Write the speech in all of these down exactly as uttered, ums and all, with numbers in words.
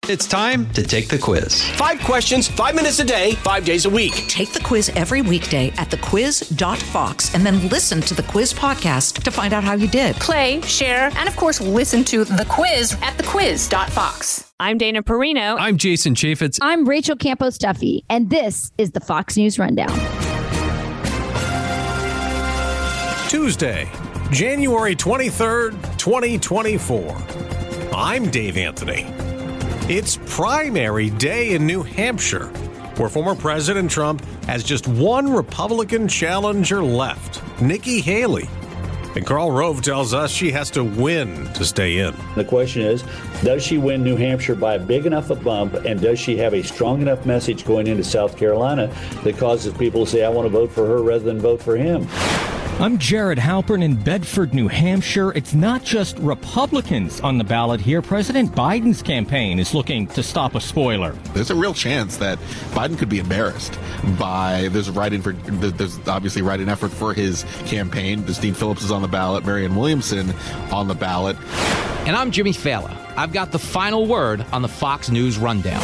It's time to take the quiz. Five questions, five minutes a day, five days a week. Take the quiz every weekday at the quiz dot fox and then listen to the quiz podcast to find out how you did. Play, share, and of course, listen to the quiz at the quiz dot fox. I'm Dana Perino. I'm Jason Chaffetz. I'm Rachel Campos Duffy, and this is the Fox News Rundown. Tuesday, January twenty-third, twenty twenty-four. I'm Dave Anthony. It's primary day in New Hampshire, where former President Trump has just one Republican challenger left, Nikki Haley. And Karl Rove tells us she has to win to stay in. The question is, does she win New Hampshire by a big enough a bump, and does she have a strong enough message going into South Carolina that causes people to say, I want to vote for her rather than vote for him? I'm Jared Halpern in Bedford, New Hampshire. It's not just Republicans on the ballot here. President Biden's campaign is looking to stop a spoiler. There's a real chance that Biden could be embarrassed by there's a write-in for there's obviously a write-in effort for his campaign. Dean Phillips is on the ballot, Marianne Williamson on the ballot. And I'm Jimmy Fallon. I've got the final word on the Fox News Rundown.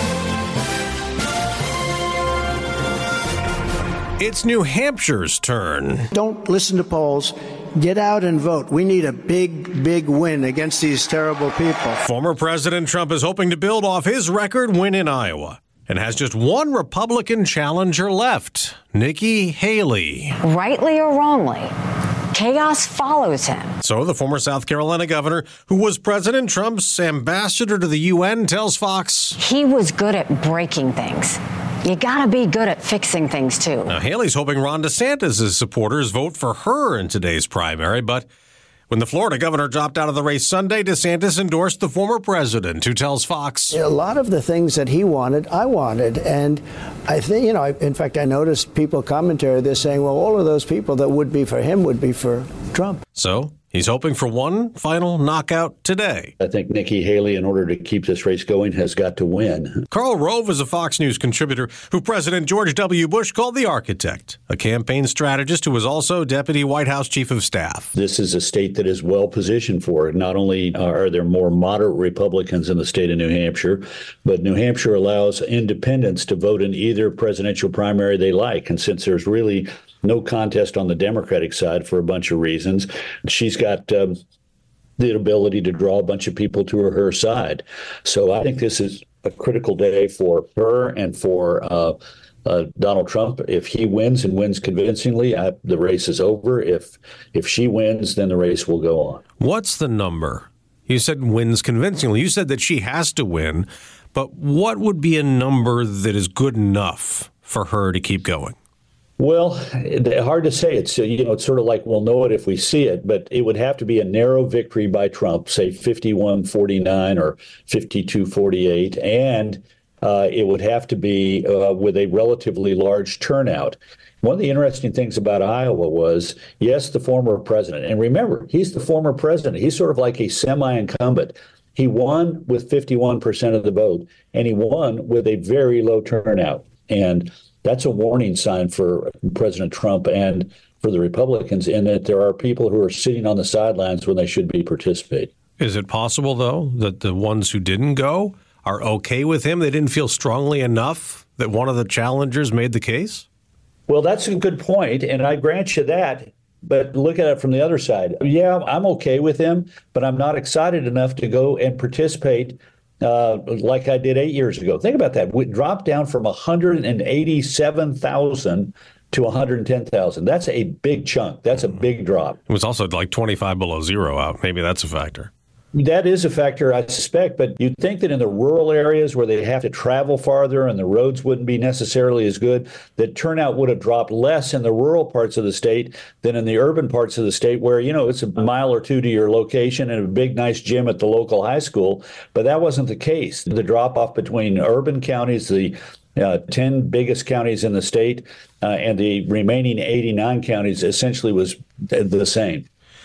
It's New Hampshire's turn. Don't listen to polls. Get out and vote. We need a big, big win against these terrible people. Former President Trump is hoping to build off his record win in Iowa and has just one Republican challenger left, Nikki Haley. Rightly or wrongly, chaos follows him. So the former South Carolina governor, who was President Trump's ambassador to the U N, tells Fox he was good at breaking things. You gotta be good at fixing things, too. Now, Haley's hoping Ron DeSantis' supporters vote for her in today's primary, but when the Florida governor dropped out of the race Sunday, DeSantis endorsed the former president, who tells Fox a lot of the things that he wanted, I wanted. And I think, you know, I, in fact, I noticed people commentary this saying, well, all of those people that would be for him would be for Trump. So he's hoping for one final knockout today. I think Nikki Haley, in order to keep this race going, has got to win. Karl Rove is a Fox News contributor who President George W. Bush called the architect, a campaign strategist who was also Deputy White House Chief of Staff. This is a state that is well positioned for it. Not only are there more moderate Republicans in the state of New Hampshire, but New Hampshire allows independents to vote in either presidential primary they like. And since there's really no contest on the Democratic side for a bunch of reasons, she's got um, the ability to draw a bunch of people to her, her side. So I think this is a critical day for her and for uh, uh, Donald Trump. If he wins and wins convincingly, I, the race is over. If if she wins, then the race will go on. What's the number? You said wins convincingly. You said that she has to win, but what would be a number that is good enough for her to keep going? Well, hard to say. It's, you know, it's sort of like we'll know it if we see it, but it would have to be a narrow victory by Trump, say fifty-one forty-nine or fifty-two forty-eight, and uh, it would have to be uh, with a relatively large turnout. One of the interesting things about Iowa was, yes, the former president, and remember, he's the former president. He's sort of like a semi-incumbent. He won with fifty-one percent of the vote, and he won with a very low turnout. And that's a warning sign for President Trump and for the Republicans, in that there are people who are sitting on the sidelines when they should be participating. Is it possible, though, that the ones who didn't go are okay with him? They didn't feel strongly enough that one of the challengers made the case? Well, that's a good point, and I grant you that. But look at it from the other side. Yeah, I'm okay with him, but I'm not excited enough to go and participate Uh, like I did eight years ago. Think about that. We dropped down from one hundred eighty-seven thousand to one hundred ten thousand. That's a big chunk. That's a big drop. It was also like twenty-five below zero out. Maybe that's a factor. That is a factor, I suspect, but you'd think that in the rural areas where they have to travel farther and the roads wouldn't be necessarily as good, that turnout would have dropped less in the rural parts of the state than in the urban parts of the state where, you know, it's a mile or two to your location and a big, nice gym at the local high school. But that wasn't the case. The drop off between urban counties, the Uh, ten biggest counties in the state, uh, and the remaining eighty-nine counties essentially was the same.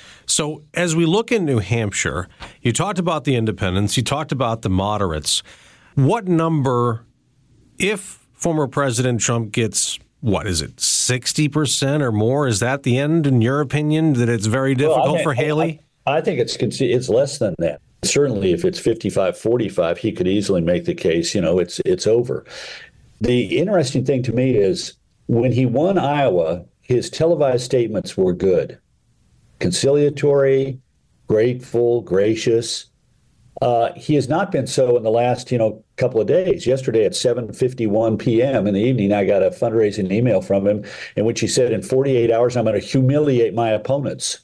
So as we look in New Hampshire, you talked about the independents, you talked about the moderates. What number, if former President Trump gets, what is it, sixty percent or more, is that the end, in your opinion, that it's very difficult well, I mean, for Haley? I, I think it's it's less than that. certainly if it's fifty-five forty-five, he could easily make the case, you know, it's it's over. The interesting thing to me is when he won Iowa, his televised statements were good, conciliatory, grateful, gracious. Uh, he has not been so in the last, you know, couple of days. Yesterday at seven fifty-one p.m. in the evening, I got a fundraising email from him in which he said, in forty-eight hours, I'm going to humiliate my opponents.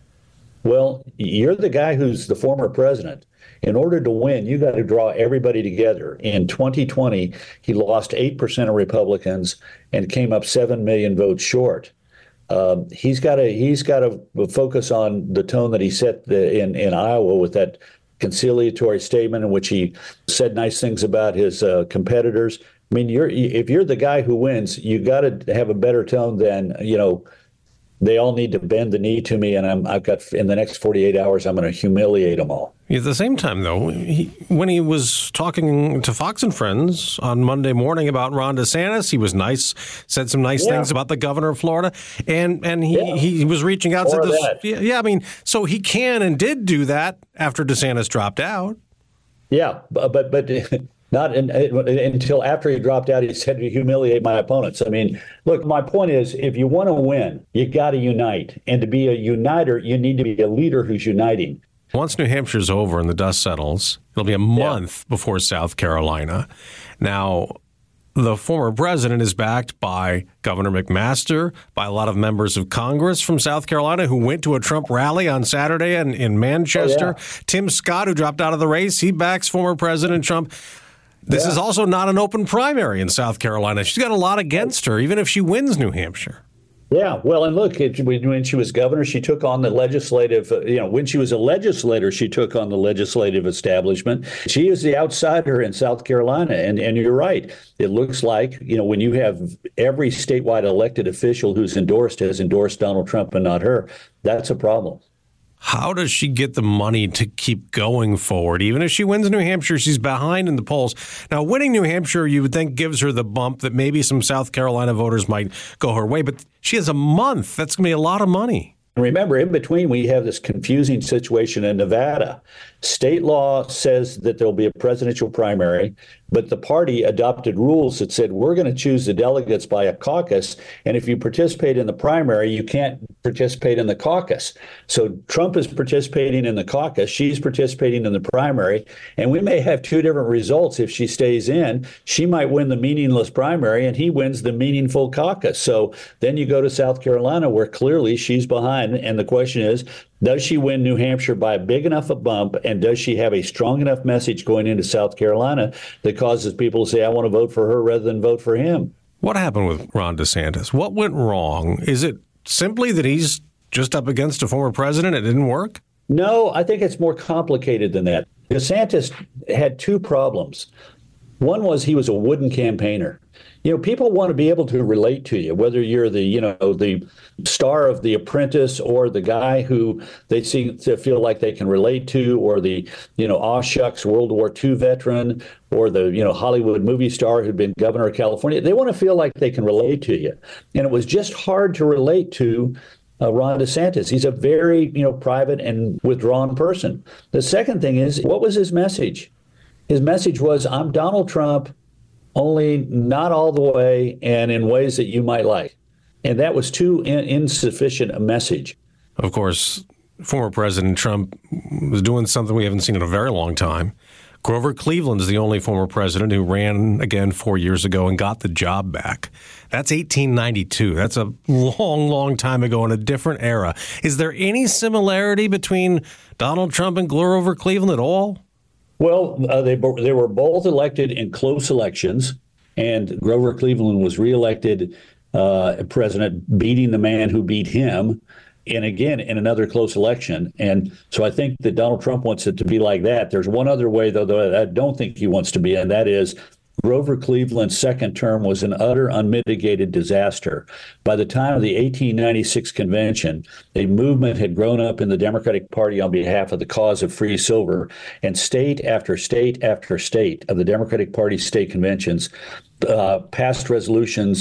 Well, you're the guy who's the former president. In order to win, you got to draw everybody together. In twenty twenty, he lost eight percent of Republicans and came up seven million votes short. Uh, he's got to he's got to focus on the tone that he set the, in, in Iowa with that conciliatory statement in which he said nice things about his uh, competitors. I mean, you're if you're the guy who wins, you got to have a better tone than, you know, they all need to bend the knee to me, and I'm, I've got in the next forty-eight hours, I'm going to humiliate them all. At the same time, though, he, when he was talking to Fox and Friends on Monday morning about Ron DeSantis, he was nice, said some nice yeah. things about the governor of Florida, and and he, yeah. he was reaching out to this. Yeah, yeah, I mean, so he can and did do that after DeSantis dropped out. Yeah, but but. but Not in, until after he dropped out, he said to humiliate my opponents. I mean, look, my point is, if you want to win, you got to unite. And to be a uniter, you need to be a leader who's uniting. Once New Hampshire's over and the dust settles, it'll be a month yeah. before South Carolina. Now, the former president is backed by Governor McMaster, by a lot of members of Congress from South Carolina who went to a Trump rally on Saturday in, in Manchester. Oh, yeah. Tim Scott, who dropped out of the race, he backs former President Trump. This yeah. is also not an open primary in South Carolina. She's got a lot against her, even if she wins New Hampshire. Yeah, well, and look, it, when she was governor, she took on the legislative, you know, when she was a legislator, she took on the legislative establishment. She is the outsider in South Carolina. And, and you're right. It looks like, you know, when you have every statewide elected official who's endorsed has endorsed Donald Trump and not her, that's a problem. How does she get the money to keep going forward? Even if she wins New Hampshire, she's behind in the polls. Now, winning New Hampshire, you would think gives her the bump that maybe some South Carolina voters might go her way. But she has a month. That's going to be a lot of money. Remember, in between, we have this confusing situation in Nevada. State law says that there'll be a presidential primary, but the party adopted rules that said we're going to choose the delegates by a caucus. And if you participate in the primary, you can't participate in the caucus. So Trump is participating in the caucus. She's participating in the primary. And we may have two different results if she stays in. She might win the meaningless primary and he wins the meaningful caucus. So then you go to South Carolina, where clearly she's behind. And the question is, does she win New Hampshire by a big enough a bump, and does she have a strong enough message going into South Carolina that causes people to say, I want to vote for her rather than vote for him? What happened with Ron DeSantis? What went wrong? Is it simply that he's just up against a former president? It didn't work? No, I think it's more complicated than that. DeSantis had two problems. One was he was a wooden campaigner. You know, people want to be able to relate to you, whether you're the, you know, the star of The Apprentice or the guy who they seem to feel like they can relate to, or the, you know, aw shucks World War Two veteran, or the, you know, Hollywood movie star who'd been governor of California. They want to feel like they can relate to you. And it was just hard to relate to uh, Ron DeSantis. He's a very, you know, private and withdrawn person. The second thing is, what was his message? His message was, I'm Donald Trump, only not all the way and in ways that you might like. And that was too in- insufficient a message. Of course, former President Trump was doing something we haven't seen in a very long time. Grover Cleveland is the only former president who ran again four years ago and got the job back. That's eighteen ninety-two. That's a long, long time ago in a different era. Is there any similarity between Donald Trump and Grover Cleveland at all? Well, uh, they they were both elected in close elections, and Grover Cleveland was reelected uh, president, beating the man who beat him, and again in another close election. And so I think that Donald Trump wants it to be like that. There's one other way, though, that I don't think he wants to be, and that is Grover Cleveland's second term was an utter unmitigated disaster. By the time of the eighteen ninety-six convention, a movement had grown up in the Democratic Party on behalf of the cause of free silver, and state after state after state of the Democratic Party state conventions uh, passed resolutions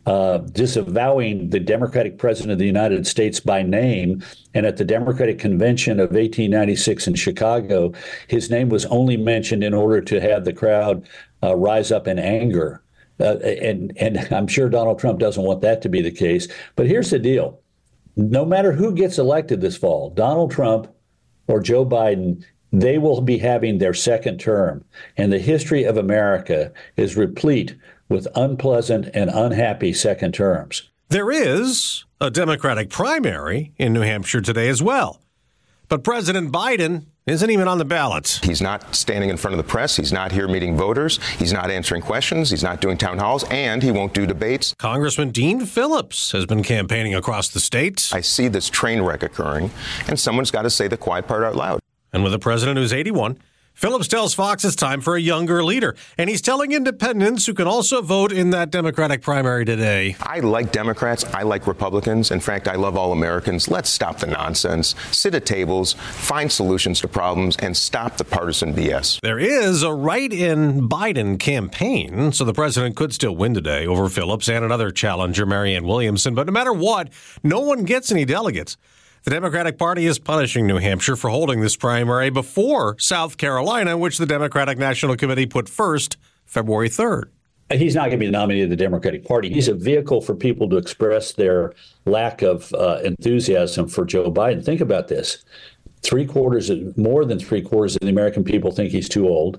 uh, disavowing the Democratic president of the United States by name. And at the Democratic Convention of eighteen ninety-six in Chicago, his name was only mentioned in order to have the crowd uh, rise up in anger. Uh, and, and I'm sure Donald Trump doesn't want that to be the case. But here's the deal. No matter who gets elected this fall, Donald Trump or Joe Biden, they will be having their second term. And the history of America is replete with unpleasant and unhappy second terms. There is a Democratic primary in New Hampshire today as well. But President Biden isn't even on the ballot. He's not standing in front of the press. He's not here meeting voters. He's not answering questions. He's not doing town halls, and he won't do debates. Congressman Dean Phillips has been campaigning across the state. I see this train wreck occurring, and someone's got to say the quiet part out loud. And with a president who's eighty-one, Phillips tells Fox it's time for a younger leader. And he's telling independents who can also vote in that Democratic primary today. I like Democrats. I like Republicans. In fact, I love all Americans. Let's stop the nonsense, sit at tables, find solutions to problems, and stop the partisan B S. There is a write-in Biden campaign, so the president could still win today over Phillips and another challenger, Marianne Williamson. But no matter what, no one gets any delegates. The Democratic Party is punishing New Hampshire for holding this primary before South Carolina, which the Democratic National Committee put first February third. He's not going to be the nominee of the Democratic Party. He's a vehicle for people to express their lack of uh, enthusiasm for Joe Biden. Think about this. Three quarters, more than three quarters of the American people think he's too old,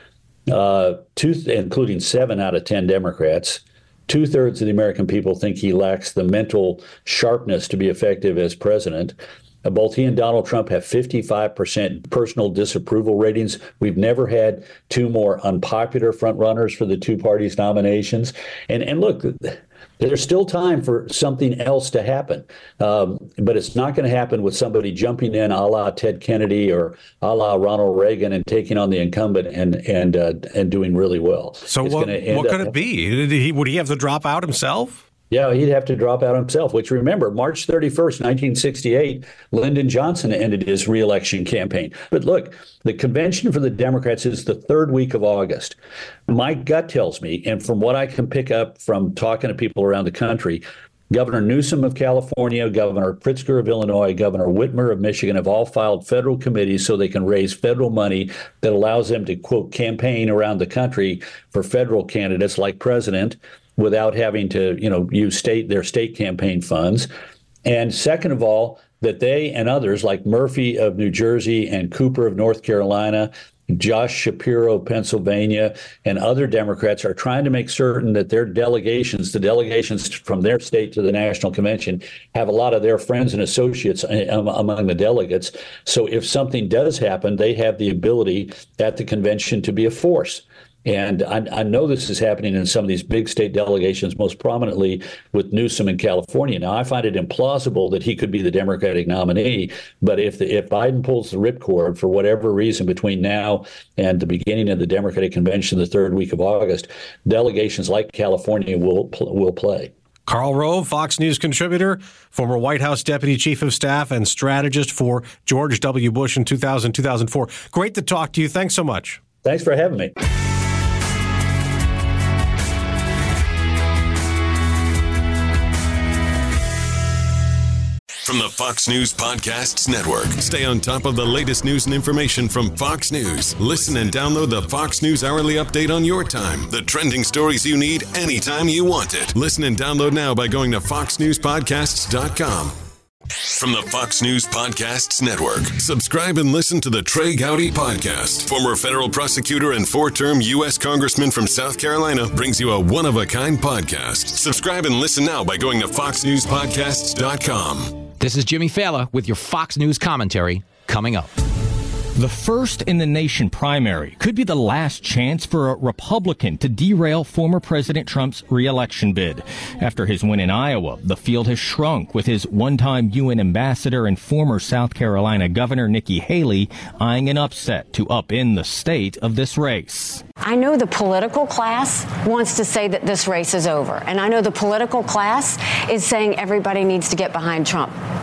uh, two, including seven out of ten Democrats. Two-thirds of the American people think he lacks the mental sharpness to be effective as president. Uh, both he and Donald Trump have fifty-five percent personal disapproval ratings. We've never had two more unpopular frontrunners for the two parties' nominations. And, and look, there's still time for something else to happen. Um, but it's not going to happen with somebody jumping in a la Ted Kennedy or a la Ronald Reagan and taking on the incumbent and and uh, and doing really well. So it's what, what could up, it be? Did he, would he have to drop out himself? Yeah, he'd have to drop out himself, which, remember, March thirty-first, nineteen sixty-eight, Lyndon Johnson ended his reelection campaign. But look, the convention for the Democrats is the third week of August. My gut tells me, and from what I can pick up from talking to people around the country, Governor Newsom of California, Governor Pritzker of Illinois, Governor Whitmer of Michigan have all filed federal committees so they can raise federal money that allows them to, quote, campaign around the country for federal candidates like president, without having to, you know, use state their state campaign funds. And second of all, that they and others like Murphy of New Jersey and Cooper of North Carolina, Josh Shapiro of Pennsylvania, and other Democrats are trying to make certain that their delegations, the delegations from their state to the National Convention, have a lot of their friends and associates among the delegates. So if something does happen, they have the ability at the convention to be a force. And I, I know this is happening in some of these big state delegations, most prominently with Newsom in California. Now, I find it implausible that he could be the Democratic nominee. But if the, if Biden pulls the ripcord for whatever reason between now and the beginning of the Democratic Convention, the third week of August, delegations like California will will play. Karl Rove, Fox News contributor, former White House Deputy Chief of Staff and strategist for George W. Bush in two thousand, two thousand four. Great to talk to you. Thanks so much. Thanks for having me. From the Fox News Podcasts Network. Stay on top of the latest news and information from Fox News. Listen and download the Fox News Hourly Update on your time. The trending stories you need anytime you want it. Listen and download now by going to fox news podcasts dot com. From the Fox News Podcasts Network, subscribe and listen to the Trey Gowdy Podcast. Former federal prosecutor and four-term U S Congressman from South Carolina brings you a one-of-a-kind podcast. Subscribe and listen now by going to fox news podcasts dot com. This is Jimmy Fallon with your Fox News commentary coming up. The first in the nation primary could be the last chance for a Republican to derail former President Trump's re-election bid. After his win in Iowa, the field has shrunk, with his one-time U N ambassador and former South Carolina Governor Nikki Haley eyeing an upset to upend the state of this race. I know the political class wants to say that this race is over, and I know the political class is saying everybody needs to get behind Trump.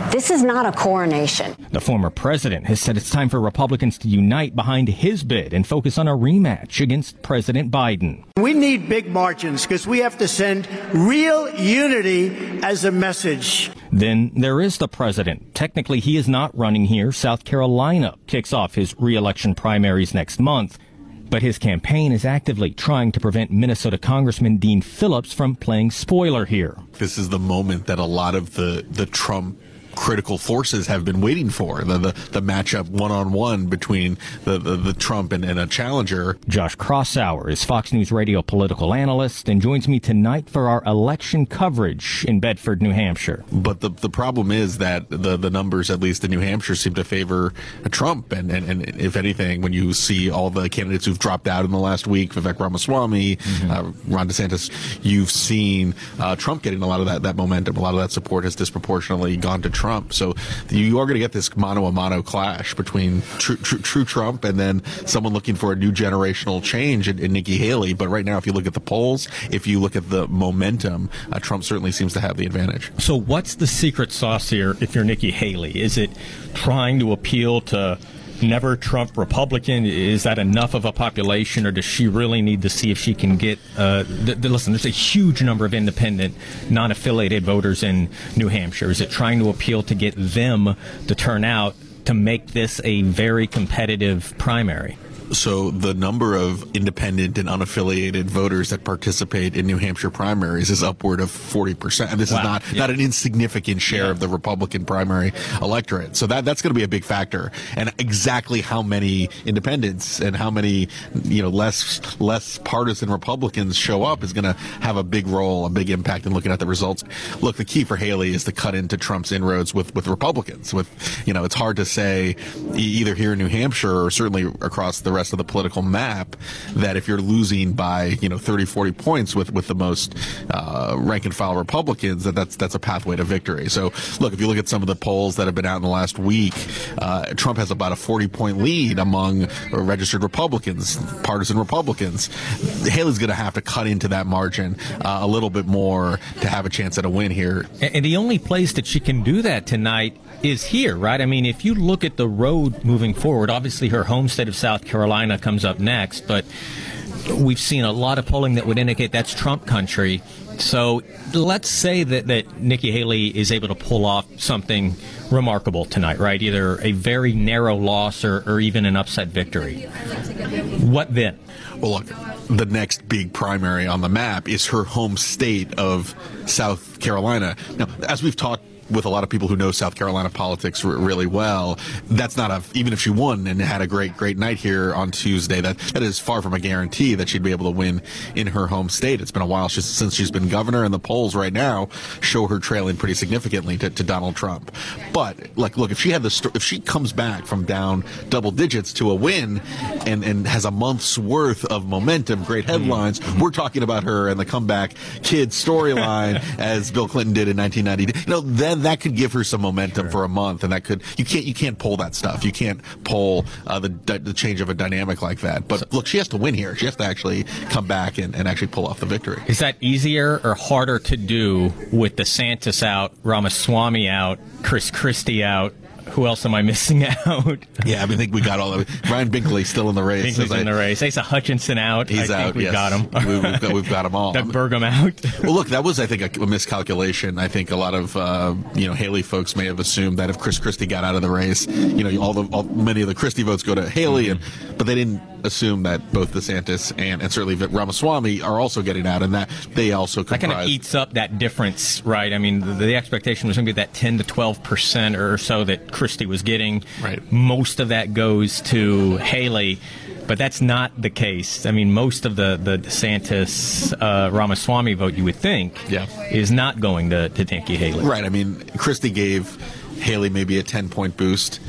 This is not a coronation. The former president has said it's time for Republicans to unite behind his bid and focus on a rematch against President Biden. We need big margins because we have to send real unity as a message. Then there is the president. Technically, he is not running here. South Carolina kicks off his re-election primaries next month. But his campaign is actively trying to prevent Minnesota Congressman Dean Phillips from playing spoiler here. This is the moment that a lot of the, the Trump critical forces have been waiting for, the the, the matchup one-on-one between the, the, the Trump and, and a challenger. Josh Krausauer is Fox News Radio political analyst and joins me tonight for our election coverage in Bedford, New Hampshire. But the the problem is that the, the numbers, at least in New Hampshire, seem to favor Trump. And, and, and if anything, when you see all the candidates who've dropped out in the last week, Vivek Ramaswamy, mm-hmm. uh, Ron DeSantis, you've seen uh, Trump getting a lot of that, that momentum. A lot of that support has disproportionately gone to Trump. So you are going to get this mano-a-mano clash between true, true, true Trump and then someone looking for a new generational change in, in Nikki Haley. But right now, if you look at the polls, if you look at the momentum, uh, Trump certainly seems to have the advantage. So what's the secret sauce here if you're Nikki Haley? Is it trying to appeal to never Trump Republican? Is that enough of a population, or does she really need to see if she can get uh th- th- listen, there's a huge number of independent, non-affiliated voters in New Hampshire. Is it trying to appeal to get them to turn out to make this a very competitive primary? So the number of independent and unaffiliated voters that participate in New Hampshire primaries is upward of forty percent. And this wow. is not, yeah. not an insignificant share yeah. of the Republican primary electorate. So that that's going to be a big factor. And exactly how many independents and how many, you know, less less partisan Republicans show up is going to have a big role, a big impact in looking at the results. Look, the key for Haley is to cut into Trump's inroads with, with Republicans. With, you know, it's hard to say either here in New Hampshire or certainly across the rest of the political map that if you're losing by, you know, thirty, forty points with, with the most uh, rank and file Republicans, that that's, that's a pathway to victory. So, look, if you look at some of the polls that have been out in the last week, uh, Trump has about a forty point lead among registered Republicans, partisan Republicans. Haley's going to have to cut into that margin uh, a little bit more to have a chance at a win here. And the only place that she can do that tonight is here, right? I mean, if you look at the road moving forward, obviously her home state of South Carolina comes up next, but we've seen a lot of polling that would indicate that's Trump country. So let's say that, that Nikki Haley is able to pull off something remarkable tonight, right? Either a very narrow loss or, or even an upset victory. What then? Well, look, the next big primary on the map is her home state of South Carolina. Now, as we've talked with a lot of people who know South Carolina politics r- really well, that's not a, even if she won and had a great, great night here on Tuesday, that, that is far from a guarantee that she'd be able to win in her home state. It's been a while she's, since she's been governor, and the polls right now show her trailing pretty significantly to, to Donald Trump. But, like, look, if she had the, st- if she comes back from down double digits to a win and, and has a month's worth of momentum, great headlines, mm-hmm. we're talking about her and the comeback kid storyline as Bill Clinton did in nineteen ninety. You know, then that could give her some momentum sure. for a month, and that could you can't you can't pull that stuff. You can't pull uh, the the change of a dynamic like that. But so, look, she has to win here. She has to actually come back and, and actually pull off the victory. Is that easier or harder to do with DeSantis out, Ramaswamy out, Chris Christie out? Who else am I missing out? Yeah, I mean, I think we got all of it. Ryan Binkley still in the race. Binkley's in I, the race. Asa Hutchinson out. He's I out. Think we yes. got him. we, we've, got, we've got them all. Doug Burgum out. Well, look, that was, I think, a, a miscalculation. I think a lot of uh, you know Haley folks may have assumed that if Chris Christie got out of the race, you know, all the all, many of the Christie votes go to Haley, mm-hmm. and but they didn't assume that both DeSantis and, and certainly Ramaswamy are also getting out, and that they also comprise. That kind of eats up that difference, right? I mean, the, the expectation was going to be that ten to twelve percent or so that Christie was getting. Right. Most of that goes to Haley, but that's not the case. I mean, most of the, the DeSantis uh, Ramaswamy vote, you would think, yeah. is not going to, to Nikki Haley. Right. I mean, Christie gave Haley maybe a ten-point boost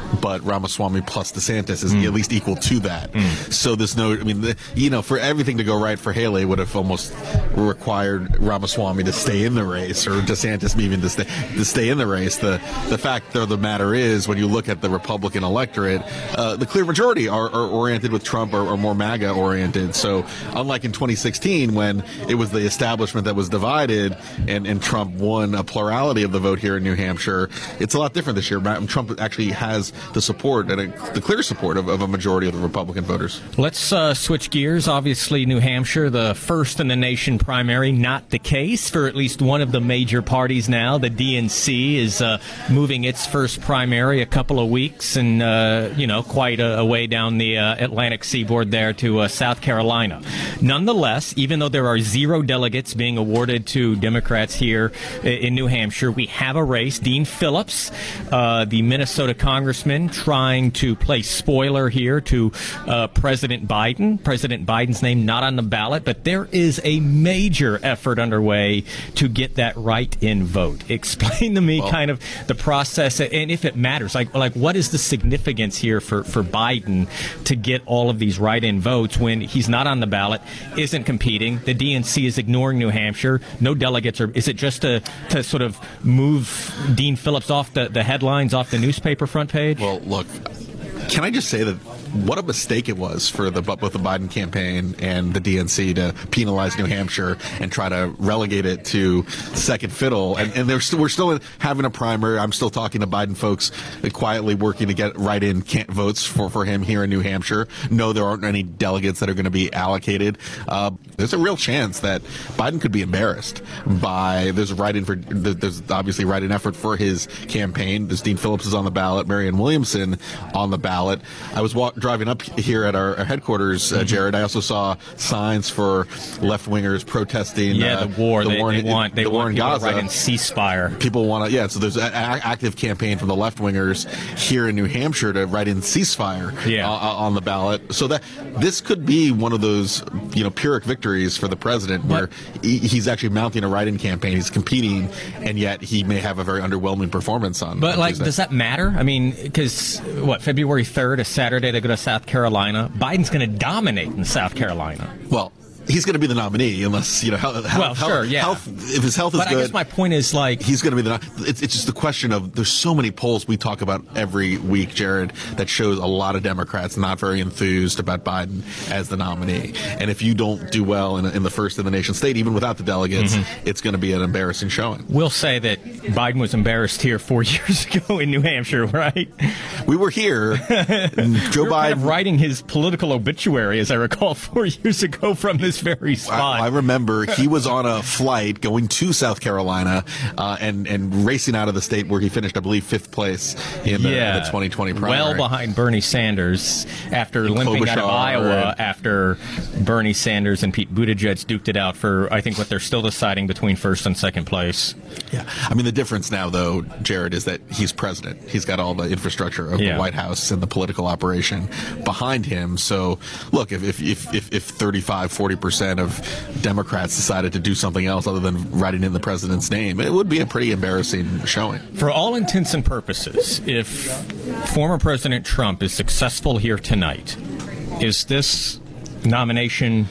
but Ramaswamy plus DeSantis is mm. at least equal to that. Mm. So there's no, I mean, the, you know, for everything to go right for Haley would have almost required Ramaswamy to stay in the race, or DeSantis even to stay to stay in the race. The the fact of the matter is, when you look at the Republican electorate, uh, the clear majority are, are oriented with Trump, or, or more MAGA oriented. So unlike in twenty sixteen, when it was the establishment that was divided and, and Trump won a plurality of the vote here in New Hampshire, it's a lot different this year. Trump actually has the support and a, the clear support of, of a majority of the Republican voters. Let's uh, switch gears. Obviously, New Hampshire, the first in the nation primary, not the case for at least one of the major parties now. The D N C is uh, moving its first primary a couple of weeks and, uh, you know, quite a, a way down the uh, Atlantic seaboard there to uh, South Carolina. Nonetheless, even though there are zero delegates being awarded to Democrats here in New Hampshire, we have a race. Dean Phillips, uh, the Minnesota congressman, trying to play spoiler here to uh, President Biden. President Biden's name not on the ballot, but there is a major effort underway to get that write-in vote. Explain to me well, kind of the process, and if it matters, like like what is the significance here for, for Biden to get all of these write-in votes when he's not on the ballot, isn't competing, the D N C is ignoring New Hampshire, no delegates, or is it just to, to sort of move Dean Phillips off the, the headlines, off the newspaper front page? Well, look, can I just say that what a mistake it was for the both the Biden campaign and the D N C to penalize New Hampshire and try to relegate it to second fiddle. And, and still, we're still having a primary. I'm still talking to Biden folks quietly working to get write-in votes for, for him here in New Hampshire. No, there aren't any delegates that are going to be allocated. Uh, there's a real chance that Biden could be embarrassed by there's a write-in for there's obviously write-in effort for his campaign. There's Dean Phillips is on the ballot, Marianne Williamson on the ballot. I was walk, driving up here at our, our headquarters, uh, Jared. I also saw signs for left-wingers protesting. Yeah, uh, the war. The they, war they in, want. They the want war in people Gaza. to write in ceasefire. People want to. Yeah. So there's an active campaign from the left-wingers here in New Hampshire to write in ceasefire. Yeah. Uh, on the ballot. So that this could be one of those, you know, Pyrrhic victories for the president, where he, he's actually mounting a write-in campaign. He's competing, and yet he may have a very underwhelming performance on. But on like, Tuesday. does that matter? I mean, because what February third, a Saturday, they go to South Carolina. Biden's going to dominate in South Carolina. Well, he's going to be the nominee unless, you know, health, well, health, sure, yeah. health, if his health is but good. I guess my point is, like, he's going to be the, it's, it's just the question of, there's so many polls we talk about every week, Jared, that shows a lot of Democrats not very enthused about Biden as the nominee. And if you don't do well in, in the first in the nation state, even without the delegates, mm-hmm. it's going to be an embarrassing showing. We'll say that Biden was embarrassed here four years ago in New Hampshire, right? We were here. Joe we were Biden kind of writing his political obituary, as I recall, four years ago from this very spot. I remember he was on a flight going to South Carolina uh, and and racing out of the state where he finished, I believe, fifth place in the, yeah, the twenty twenty primary. Well behind Bernie Sanders after and limping Klobuchar, out of Iowa and after Bernie Sanders and Pete Buttigieg duked it out for, I think, what they're still deciding between first and second place. Yeah. I mean, the difference now, though, Jared, is that he's president. He's got all the infrastructure of yeah. the White House and the political operation behind him. So, look, if if if, if, if thirty-five, forty percent of Democrats decided to do something else other than writing in the president's name, it would be a pretty embarrassing showing. For all intents and purposes, if former President Trump is successful here tonight, is this nomination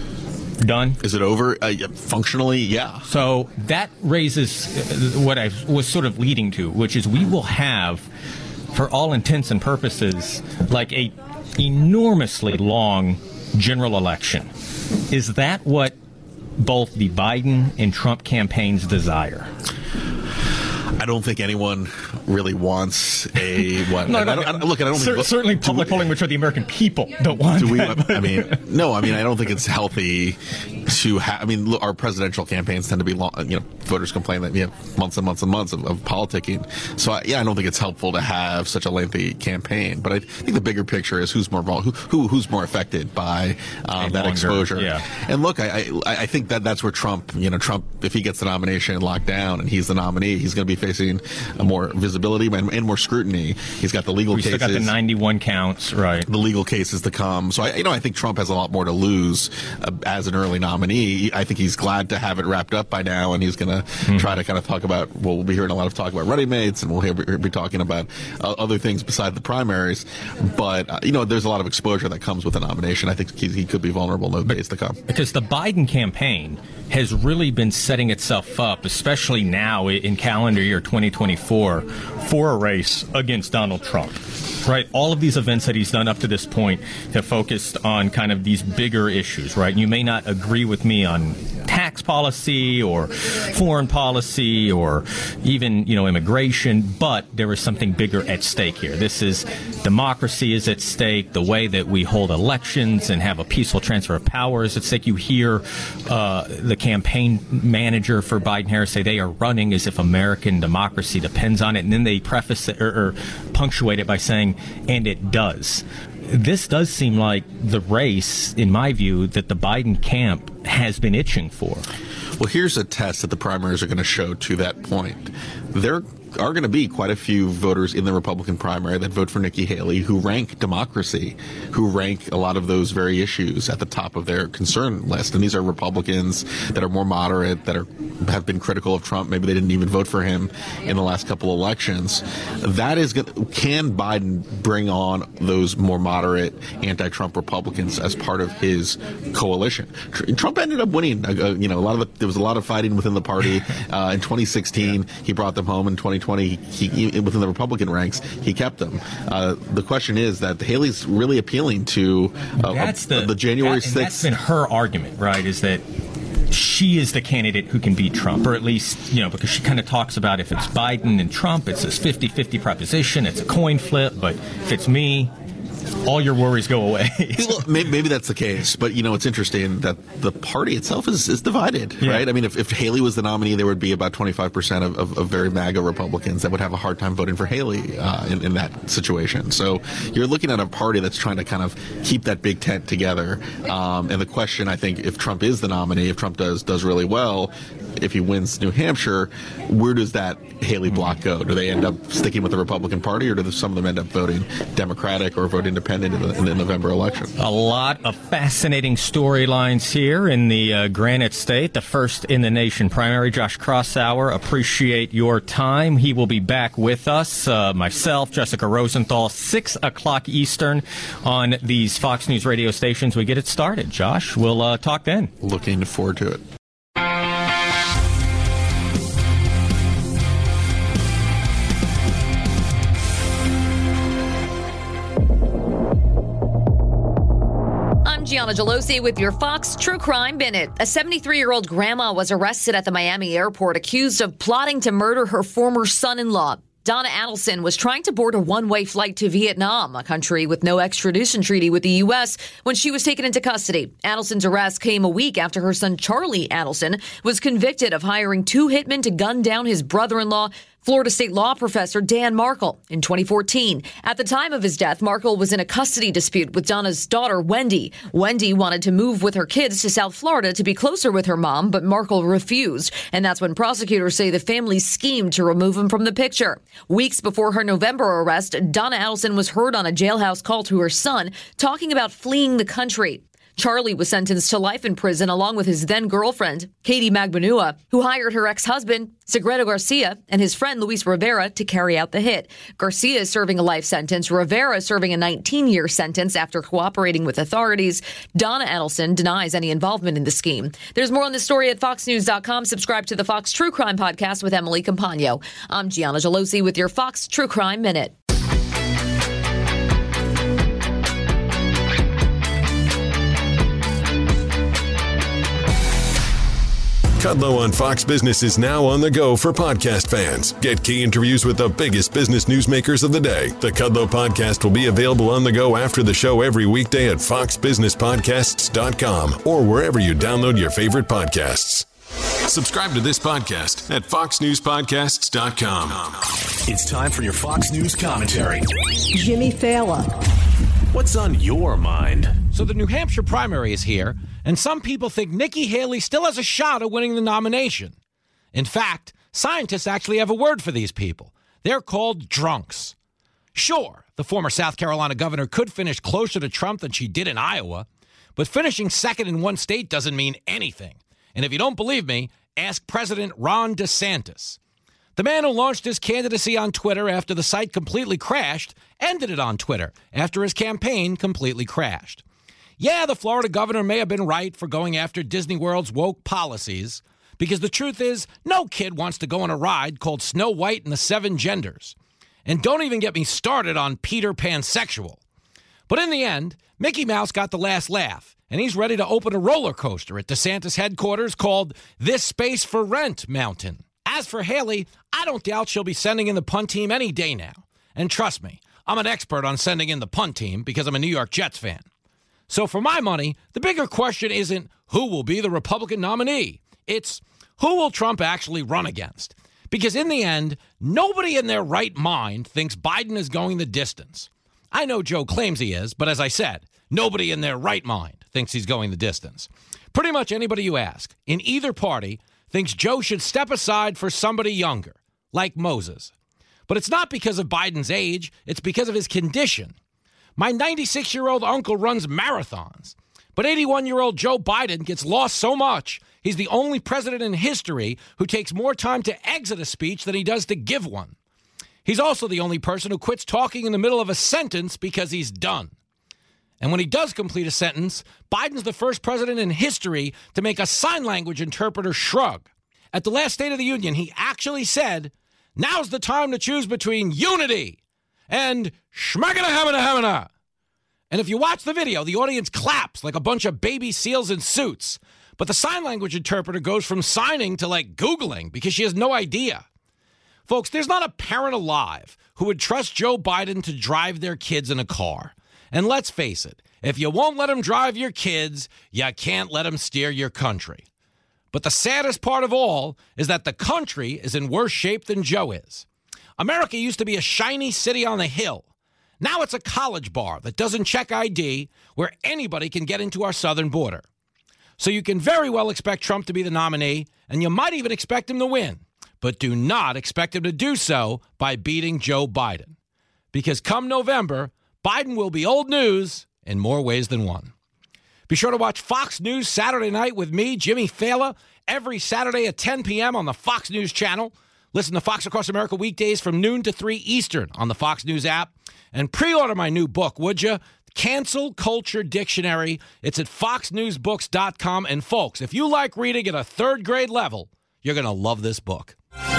done? Is it over? Uh, functionally, yeah. So that raises what I was sort of leading to, which is we will have, for all intents and purposes, like a enormously long general election. Is that what both the Biden and Trump campaigns desire? I don't think anyone really wants a what. no, no, I don't, I don't, look, I don't cer- think, certainly public we, polling, which are the American people, don't want. Do we? That, I mean, no. I mean, I don't think it's healthy to have. I mean, look, our presidential campaigns tend to be long. You know, voters complain that we have months and months and months of, of politicking. So, I, yeah, I don't think it's helpful to have such a lengthy campaign. But I think the bigger picture is who's more who, who who's more affected by um, that longer, exposure. Yeah. And look, I, I I think that that's where Trump. You know, Trump, if he gets the nomination locked down and he's the nominee, he's going to be facing a more visibility and, and more scrutiny. He's got the legal we cases. Still got the ninety-one counts, right? The legal cases to come. So I, you know, I think Trump has a lot more to lose uh, as an early nominee. I think he's glad to have it wrapped up by now, and he's going to mm-hmm. try to kind of talk about. Well, we'll be hearing a lot of talk about running mates, and we'll hear, be talking about uh, other things besides the primaries. But uh, you know, there's a lot of exposure that comes with a nomination. I think he, he could be vulnerable in those days to come. Because the Biden campaign has really been setting itself up, especially now in calendar year twenty twenty-four, for a race against Donald Trump. Right, all of these events that he's done up to this point have focused on kind of these bigger issues, right? You may not agree with me on tax policy or foreign policy or even, you know, immigration, but there is something bigger at stake here. This is democracy is at stake. The way that we hold elections and have a peaceful transfer of power is at stake. You hear uh, the campaign manager for Biden-Harris say they are running as if American democracy depends on it, and then they preface it or, or punctuate it by saying, and it does. This does seem like the race, in my view, that the Biden camp has been itching for. Well, here's a test that the primaries are going to show to that point. There are going to be quite a few voters in the Republican primary that vote for Nikki Haley who rank democracy, who rank a lot of those very issues at the top of their concern list. And these are Republicans that are more moderate, that are have been critical of Trump. Maybe they didn't even vote for him in the last couple of elections. That is going to, can Biden bring on those more moderate anti-Trump Republicans as part of his coalition? Trump ended up winning. Uh, you know, a lot of the, there was a lot of fighting within the party. Uh, in twenty sixteen, he brought them home. In twenty twenty, he, he, within the Republican ranks, he kept them. Uh, the question is that Haley's really appealing to uh, that's uh, the, the January that, sixth. That's been her argument, right? Is that she is the candidate who can beat Trump, or at least, you know, because she kind of talks about if it's Biden and Trump, it's this fifty-fifty proposition, it's a coin flip, but if it's me, all your worries go away. Well, maybe, maybe that's the case, but you know, it's interesting that the party itself is, is divided, yeah. right? I mean, if, if Haley was the nominee, there would be about twenty-five percent of, of, of very MAGA Republicans that would have a hard time voting for Haley uh, in, in that situation. So you're looking at a party that's trying to kind of keep that big tent together. Um, and the question, I think, if Trump is the nominee, if Trump does does really well, if he wins New Hampshire, where does that Haley block go? Do they end up sticking with the Republican Party, or do some of them end up voting Democratic or vote independent in the, in the November election? A lot of fascinating storylines here in the uh, Granite State, the first in the nation primary. Josh Kraushaar, appreciate your time. He will be back with us, uh, myself, Jessica Rosenthal, six o'clock Eastern on these Fox News radio stations. We get it started. Josh, we'll uh, talk then. Looking forward to it. Gianna Gelosi with your Fox True Crime Minute. A seventy-three-year-old grandma was arrested at the Miami airport accused of plotting to murder her former son-in-law. Donna Adelson was trying to board a one-way flight to Vietnam, a country with no extradition treaty with the U S, when she was taken into custody. Adelson's arrest came a week after her son Charlie Adelson was convicted of hiring two hitmen to gun down his brother-in-law, Florida State law professor Dan Markle, in twenty fourteen. At the time of his death, Markle was in a custody dispute with Donna's daughter, Wendy. Wendy wanted to move with her kids to South Florida to be closer with her mom, but Markle refused. And that's when prosecutors say the family schemed to remove him from the picture. Weeks before her November arrest, Donna Adelson was heard on a jailhouse call to her son, talking about fleeing the country. Charlie was sentenced to life in prison along with his then-girlfriend, Katie Magbanua, who hired her ex-husband, Segredo Garcia, and his friend Luis Rivera to carry out the hit. Garcia is serving a life sentence. Rivera is serving a nineteen-year sentence after cooperating with authorities. Donna Adelson denies any involvement in the scheme. There's more on this story at fox news dot com. Subscribe to the Fox True Crime Podcast with Emily Compagno. I'm Gianna Gelosi with your Fox True Crime Minute. Kudlow on Fox Business is now on the go for podcast fans. Get key interviews with the biggest business newsmakers of the day. The Kudlow Podcast will be available on the go after the show every weekday at fox business podcasts dot com or wherever you download your favorite podcasts. Subscribe to this podcast at fox news podcasts dot com. It's time for your Fox News commentary. Jimmy Fallon. What's on your mind? So the New Hampshire primary is here, and some people think Nikki Haley still has a shot at winning the nomination. In fact, scientists actually have a word for these people. They're called drunks. Sure, the former South Carolina governor could finish closer to Trump than she did in Iowa, but finishing second in one state doesn't mean anything. And if you don't believe me, ask President Ron DeSantis. The man who launched his candidacy on Twitter after the site completely crashed ended it on Twitter after his campaign completely crashed. Yeah, the Florida governor may have been right for going after Disney World's woke policies, because the truth is, no kid wants to go on a ride called Snow White and the Seven Genders. And don't even get me started on Peter Pansexual. But in the end, Mickey Mouse got the last laugh, and he's ready to open a roller coaster at DeSantis headquarters called This Space for Rent Mountain. As for Haley, I don't doubt she'll be sending in the punt team any day now. And trust me, I'm an expert on sending in the punt team because I'm a New York Jets fan. So for my money, the bigger question isn't who will be the Republican nominee. It's who will Trump actually run against? Because in the end, nobody in their right mind thinks Biden is going the distance. I know Joe claims he is, but as I said, nobody in their right mind thinks he's going the distance. Pretty much anybody you ask, in either party, thinks Joe should step aside for somebody younger, like Moses. But it's not because of Biden's age, it's because of his condition. My ninety-six-year-old uncle runs marathons, but eighty-one-year-old Joe Biden gets lost so much, he's the only president in history who takes more time to exit a speech than he does to give one. He's also the only person who quits talking in the middle of a sentence because he's done. And when he does complete a sentence, Biden's the first president in history to make a sign language interpreter shrug. At the last State of the Union, he actually said, now's the time to choose between unity and schmagana-hamana-hamana. And if you watch the video, the audience claps like a bunch of baby seals in suits. But the sign language interpreter goes from signing to, like, Googling because she has no idea. Folks, there's not a parent alive who would trust Joe Biden to drive their kids in a car. And let's face it, if you won't let them drive your kids, you can't let them steer your country. But the saddest part of all is that the country is in worse shape than Joe is. America used to be a shiny city on the hill. Now it's a college bar that doesn't check I D, where anybody can get into our southern border. So you can very well expect Trump to be the nominee, and you might even expect him to win. But do not expect him to do so by beating Joe Biden. Because come November, Biden will be old news in more ways than one. Be sure to watch Fox News Saturday Night with me, Jimmy Fallon, every Saturday at ten p.m. on the Fox News channel. Listen to Fox Across America weekdays from noon to three Eastern on the Fox News app. And pre-order my new book, would you? Cancel Culture Dictionary. It's at fox news books dot com. And folks, if you like reading at a third grade level, you're going to love this book.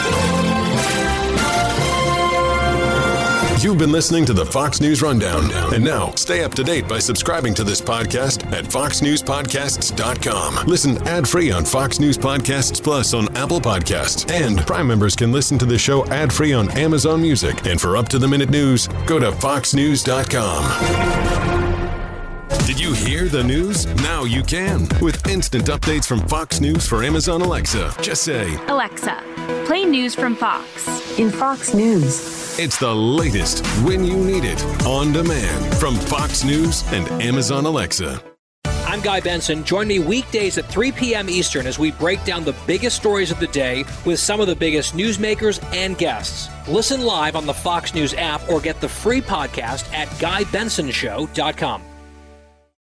You've been listening to the Fox News Rundown. And now, stay up to date by subscribing to this podcast at fox news podcasts dot com. Listen ad-free on Fox News Podcasts Plus on Apple Podcasts. And Prime members can listen to the show ad-free on Amazon Music. And for up-to-the-minute news, go to fox news dot com. Did you hear the news? Now you can. With instant updates from Fox News for Amazon Alexa. Just say, Alexa, play news from Fox. In Fox News. It's the latest when you need it. On demand from Fox News and Amazon Alexa. I'm Guy Benson. Join me weekdays at three p.m. Eastern as we break down the biggest stories of the day with some of the biggest newsmakers and guests. Listen live on the Fox News app or get the free podcast at guy benson show dot com.